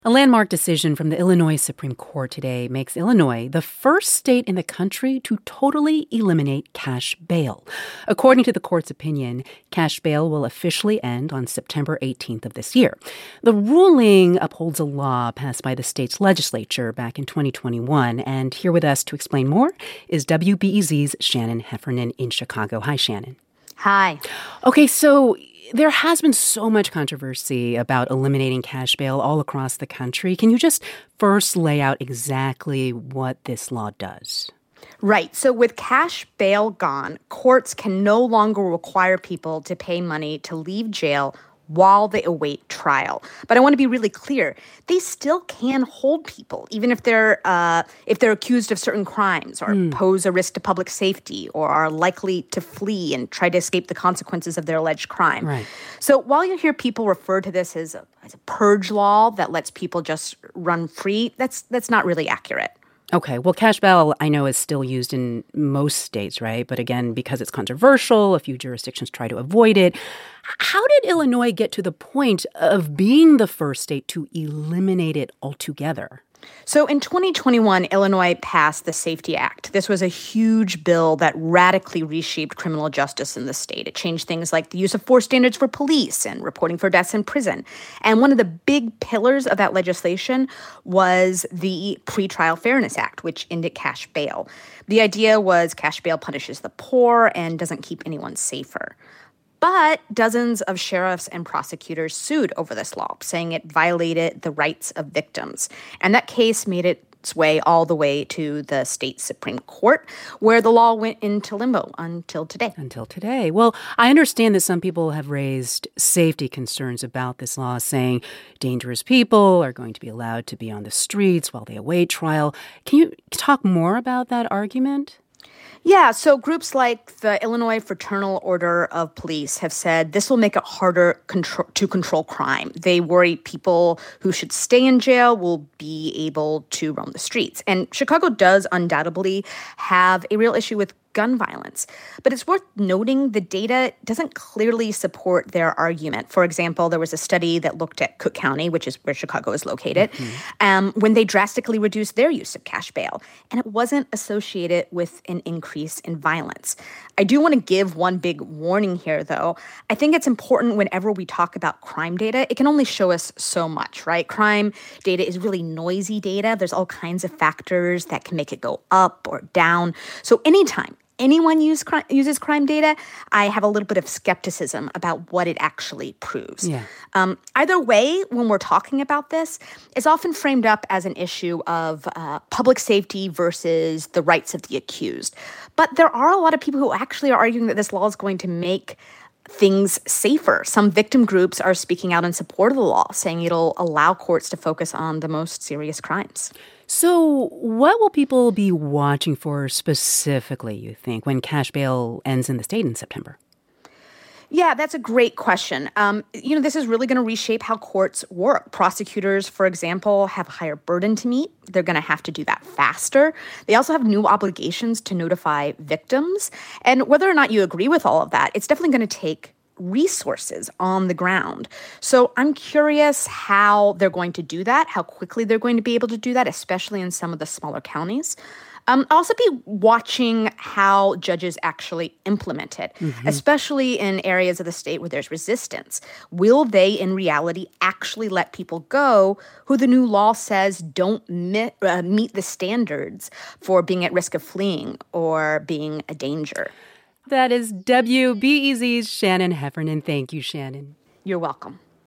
A landmark decision from the Illinois Supreme Court today makes Illinois the first state in the country to totally eliminate cash bail. According to the court's opinion, cash bail will officially end on September 18th of this year. The ruling upholds a law passed by the state's legislature back in 2021. And here with us to explain more is WBEZ's Shannon Heffernan in Chicago. Hi, Shannon. Hi. Okay, so there has been so much controversy about eliminating cash bail all across the country. Can you just first lay out exactly what this law does? Right. So with cash bail gone, courts can no longer require people to pay money to leave jail while they await trial. But I want to be really clear. They still can hold people, even if they're accused of certain crimes or pose a risk to public safety or are likely to flee and try to escape the consequences of their alleged crime. Right. So while you hear people refer to this as a purge law that lets people just run free, that's not really accurate. Okay, well, cash bail, I know, is still used in most states, right? But again, because it's controversial, a few jurisdictions try to avoid it. How did Illinois get to the point of being the first state to eliminate it altogether? So in 2021, Illinois passed the SAFE-T Act. This was a huge bill that radically reshaped criminal justice in the state. It changed things like the use of force standards for police and reporting for deaths in prison. And one of the big pillars of that legislation was the Pretrial Fairness Act, which ended cash bail. The idea was cash bail punishes the poor and doesn't keep anyone safer. But dozens of sheriffs and prosecutors sued over this law, saying it violated the rights of victims. And that case made its way all the way to the state Supreme Court, where the law went into limbo until today. Until today. Well, I understand that some people have raised safety concerns about this law, saying dangerous people are going to be allowed to be on the streets while they await trial. Can you talk more about that argument? Yeah, so groups like the Illinois Fraternal Order of Police have said this will make it harder to control crime. They worry people who should stay in jail will be able to roam the streets. And Chicago does undoubtedly have a real issue with gun violence. But it's worth noting the data doesn't clearly support their argument. For example, there was a study that looked at Cook County, which is where Chicago is located, when they drastically reduced their use of cash bail. And it wasn't associated with an increase in violence. I do want to give one big warning here, though. I think it's important whenever we talk about crime data, it can only show us so much, right? Crime data is really noisy data. There's all kinds of factors that can make it go up or down. So anytime anyone uses crime data, I have a little bit of skepticism about what it actually proves. Yeah. Either way, when we're talking about this, it's often framed up as an issue of public safety versus the rights of the accused. But there are a lot of people who actually are arguing that this law is going to make things safer. Some victim groups are speaking out in support of the law, saying it'll allow courts to focus on the most serious crimes. So what will people be watching for specifically, you think, when cash bail ends in the state in September? Yeah, that's a great question. This is really going to reshape how courts work. Prosecutors, for example, have a higher burden to meet. They're going to have to do that faster. They also have new obligations to notify victims. And whether or not you agree with all of that, it's definitely going to take resources on the ground. So I'm curious how they're going to do that, how quickly they're going to be able to do that, especially in some of the smaller counties. I'll also be watching how judges actually implement it, especially in areas of the state where there's resistance. Will they, in reality, actually let people go who the new law says don't meet the standards for being at risk of fleeing or being a danger? That is WBEZ's Shannon Heffernan. Thank you, Shannon. You're welcome.